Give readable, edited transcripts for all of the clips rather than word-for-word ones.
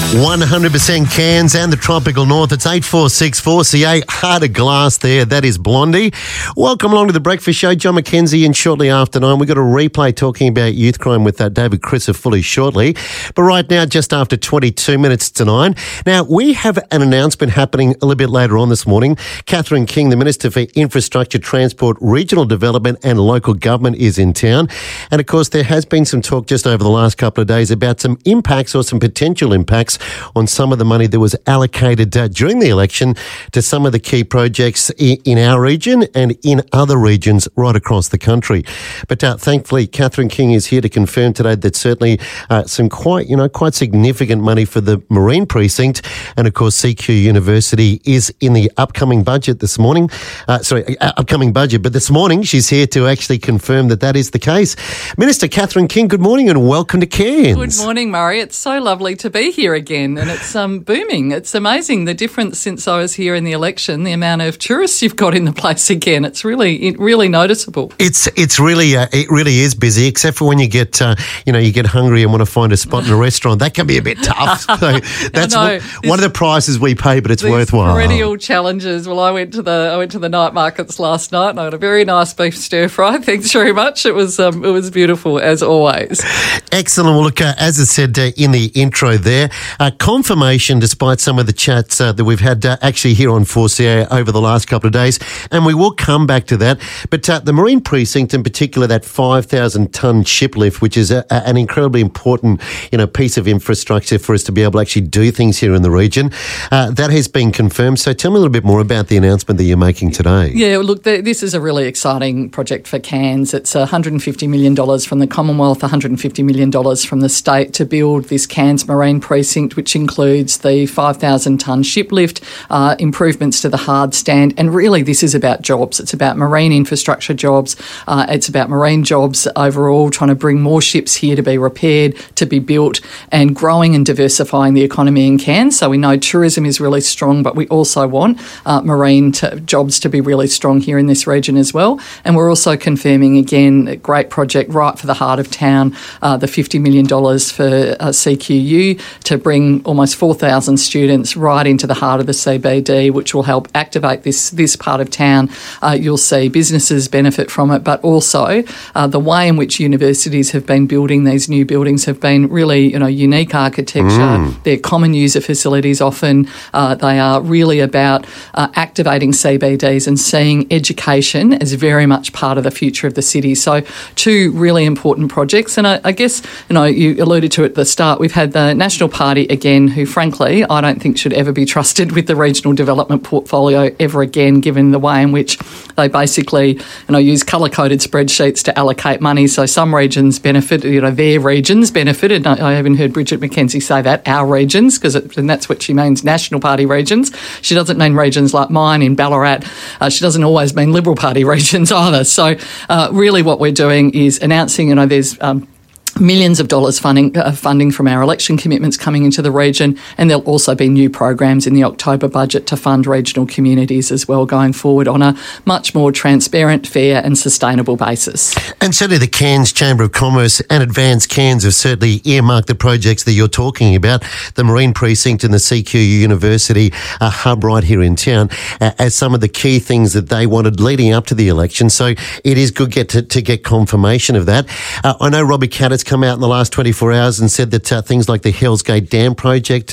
100% Cairns and the tropical north. It's 8464CA, Heart of Glass there. That is Blondie. Welcome along to the Breakfast Show. John McKenzie, and shortly after 9, we've got a replay talking about youth crime with David Crisser fully shortly. But right now, just after 22 minutes to 9. Now, we have an announcement happening a little bit later on this morning. Catherine King, the Minister for Infrastructure, Transport, Regional Development and Local Government is in town. And of course, there has been some talk just over the last couple of days about some impacts or some potential impacts on some of the money that was allocated during the election to some of the key projects in our region and in other regions right across the country. But thankfully, Catherine King is here to confirm today that certainly some quite significant money for the Marine Precinct and, of course, CQ University is in the upcoming budget this morning. Upcoming budget. But this morning, she's here to actually confirm that is the case. Minister Catherine King, good morning and welcome to Cairns. Good morning, Murray. It's so lovely to be here again, and it's booming. It's amazing the difference since I was here in the election, the amount of tourists you've got in the place again. It's really noticeable. It really is busy, except for when you get you get hungry and want to find a spot in a restaurant. That can be a bit tough. So that's one of the prices we pay, but it's worthwhile. Perennial challenges. Well, I went to the night markets last night and I had a very nice beef stir fry. Thanks very much. It was beautiful as always. Excellent. Well, look, as I said in the intro there, confirmation, despite some of the chats that we've had actually here on 4CA over the last couple of days, and we will come back to that. But the Marine Precinct, in particular, that 5,000-tonne ship lift, which is an incredibly important piece of infrastructure for us to be able to actually do things here in the region, that has been confirmed. So tell me a little bit more about the announcement that you're making today. Yeah, look, this is a really exciting project for Cairns. It's $150 million from the Commonwealth, $150 million from the state to build this Cairns Marine Precinct, which includes the 5,000-tonne ship lift, improvements to the hard stand, and really this is about jobs. It's about marine infrastructure jobs. It's about marine jobs overall, trying to bring more ships here to be repaired, to be built, and growing and diversifying the economy in Cairns. So we know tourism is really strong, but we also want marine jobs to be really strong here in this region as well. And we're also confirming, again, a great project right for the heart of town, the $50 million for CQU to bring almost 4,000 students right into the heart of the CBD, which will help activate this part of town. You'll see businesses benefit from it, but also the way in which universities have been building these new buildings have been really, unique architecture. They're common user facilities often. They are really about activating CBDs and seeing education as very much part of the future of the city. So two really important projects. And I guess, you alluded to it at the start, we've had the National Party again, who frankly I don't think should ever be trusted with the regional development portfolio ever again, given the way in which they basically use colour-coded spreadsheets to allocate money. So some regions benefit, their regions benefited. I even heard Bridget McKenzie say that, our regions, and that's what she means, National Party regions. She doesn't mean regions like mine in Ballarat. She doesn't always mean Liberal Party regions either. So really what we're doing is announcing, there's millions of dollars funding from our election commitments coming into the region, and there'll also be new programs in the October budget to fund regional communities as well going forward on a much more transparent, fair and sustainable basis. And certainly the Cairns Chamber of Commerce and Advanced Cairns have certainly earmarked the projects that you're talking about, the Marine Precinct and the CQ University hub right here in town, as some of the key things that they wanted leading up to the election. So it is good to get confirmation of that. I know Robbie Caddett's come out in the last 24 hours and said that things like the Hells Gate Dam project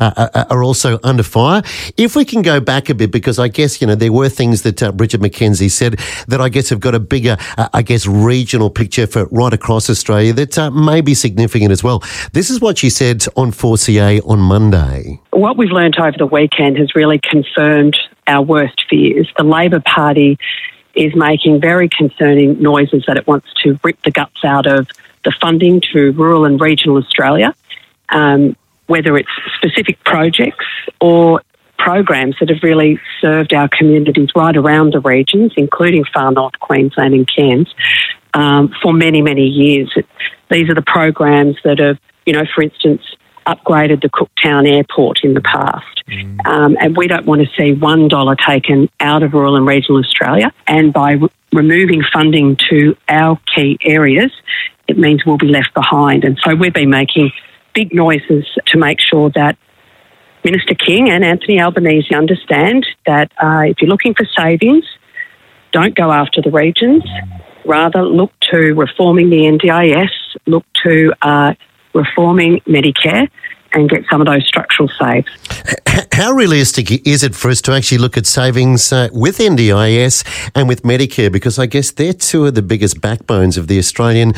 are also under fire. If we can go back a bit, because I guess, there were things that Bridget McKenzie said that I guess have got a bigger, regional picture for right across Australia that may be significant as well. This is what she said on 4CA on Monday. What we've learnt over the weekend has really confirmed our worst fears. The Labor Party is making very concerning noises that it wants to rip the guts out of the funding to rural and regional Australia, whether it's specific projects or programs that have really served our communities right around the regions, including far north Queensland and Cairns, for many, many years. These are the programs that have, for instance, upgraded the Cooktown Airport in the past. And we don't want to see $1 taken out of rural and regional Australia. And by removing funding to our key areas, it means we'll be left behind. And so we've been making big noises to make sure that Minister King and Anthony Albanese understand that if you're looking for savings, don't go after the regions. Rather, look to reforming the NDIS, look to reforming Medicare, and get some of those structural saves. How realistic is it for us to actually look at savings with NDIS and with Medicare? Because I guess they're two of the biggest backbones of the Australian,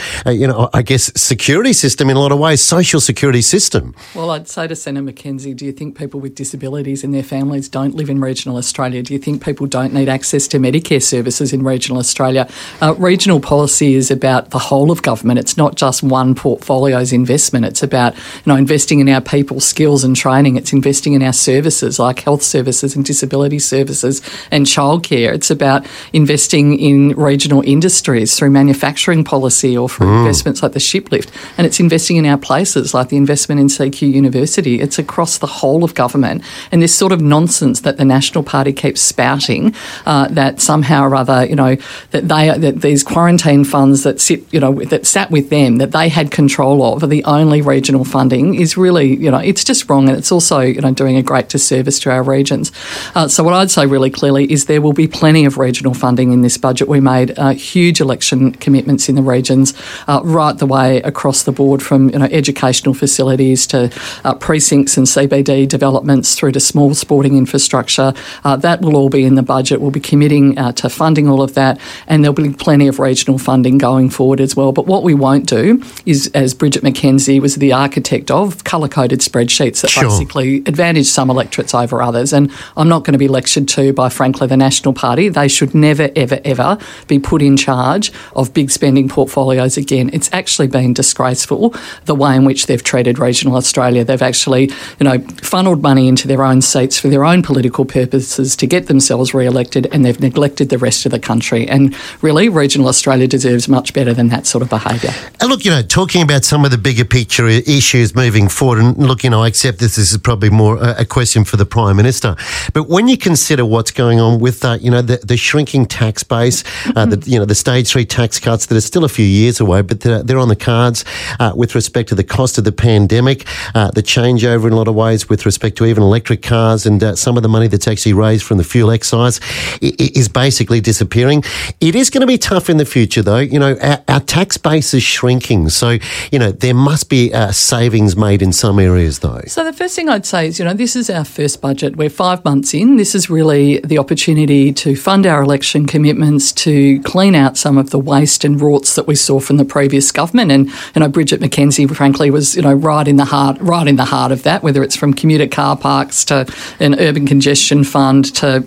security system in a lot of ways, social security system. Well, I'd say to Senator Mackenzie, do you think people with disabilities and their families don't live in regional Australia? Do you think people don't need access to Medicare services in regional Australia? Regional policy is about the whole of government. It's not just one portfolio's investment. It's about investing in our people, skills and training. It's investing in our services like health services and disability services and childcare. It's about investing in regional industries through manufacturing policy or through investments like the Shiplift. And it's investing in our places like the investment in CQ University. It's across the whole of government. And this sort of nonsense that the National Party keeps spouting that somehow or other, that these quarantine funds that sat with them, that they had control of, are the only regional funding is really, it's just wrong, and it's also, doing a great disservice to our regions. So what I'd say really clearly is there will be plenty of regional funding in this budget. We made huge election commitments in the regions right the way across the board, from educational facilities to precincts and CBD developments through to small sporting infrastructure. That will all be in the budget. We'll be committing to funding all of that, and there'll be plenty of regional funding going forward as well. But what we won't do is, as Bridget Mackenzie was the architect of, colour-coded spreadsheets that basically advantage some electorates over others. And I'm not going to be lectured to by, frankly, the National Party. They should never, ever, ever be put in charge of big spending portfolios again. It's actually been disgraceful, the way in which they've treated regional Australia. They've actually, funneled money into their own seats for their own political purposes to get themselves re-elected, and they've neglected the rest of the country. And really, regional Australia deserves much better than that sort of behaviour. And look, talking about some of the bigger picture issues moving forward, and look, I accept this is probably more a question for the Prime Minister, but when you consider what's going on with the shrinking tax base, the stage 3 tax cuts that are still a few years away, but they're on the cards with respect to the cost of the pandemic, the changeover in a lot of ways with respect to even electric cars, and some of the money that's actually raised from the fuel excise is basically disappearing. It is going to be tough in the future, though. Our tax base is shrinking, so there must be savings made in some areas, though. So the first thing I'd say is, this is our first budget. We're 5 months in. This is really the opportunity to fund our election commitments, to clean out some of the waste and rorts that we saw from the previous government. And Bridget Mackenzie, frankly, was right in the heart of that. Whether it's from commuter car parks to an urban congestion fund to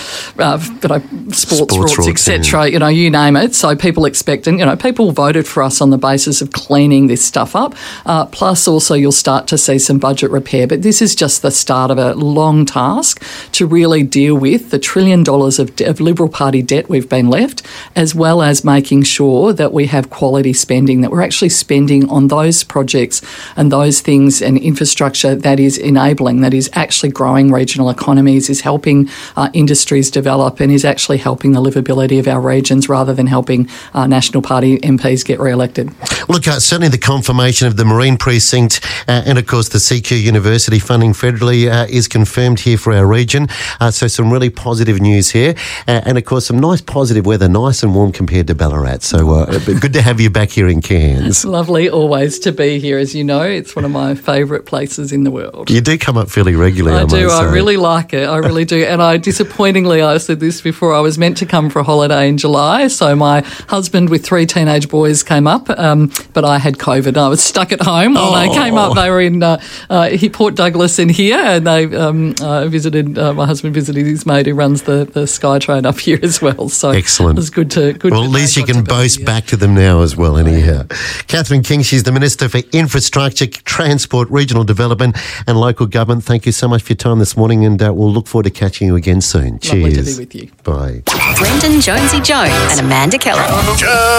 sports rorts, etc. You name it. So people expect, and people voted for us on the basis of cleaning this stuff up. Plus, also you'll start to see some budget repair. But this is just the start of a long task to really deal with the $1 trillion of Liberal Party debt we've been left, as well as making sure that we have quality spending, that we're actually spending on those projects and those things and infrastructure that is enabling, that is actually growing regional economies, is helping industries develop, and is actually helping the livability of our regions rather than helping National Party MPs get re-elected. Look, certainly the confirmation of the Marine Precinct and, of course, the CQ University funding federally is confirmed here for our region. So some really positive news here. And, of course, some nice positive weather, nice and warm compared to Ballarat. So good to have you back here in Cairns. It's lovely always to be here. As you know, it's one of my favourite places in the world. You do come up fairly regularly, I do. I really like it. I really do. And I said this before, I was meant to come for a holiday in July. So my husband with 3 teenage boys came up, but I had COVID. I was stuck at home. When they came up, they were in Port Douglas and here, and they visited, my husband visited his mate who runs the SkyTrain up here as well. So excellent. It was good to well, at least you can boast back to them now as well, anyhow. Catherine King, she's the Minister for Infrastructure, Transport, Regional Development and Local Government. Thank you so much for your time this morning, and we'll look forward to catching you again soon. Cheers. Lovely to be with you. Bye. Brendan Jonesy Jones and Amanda Keller.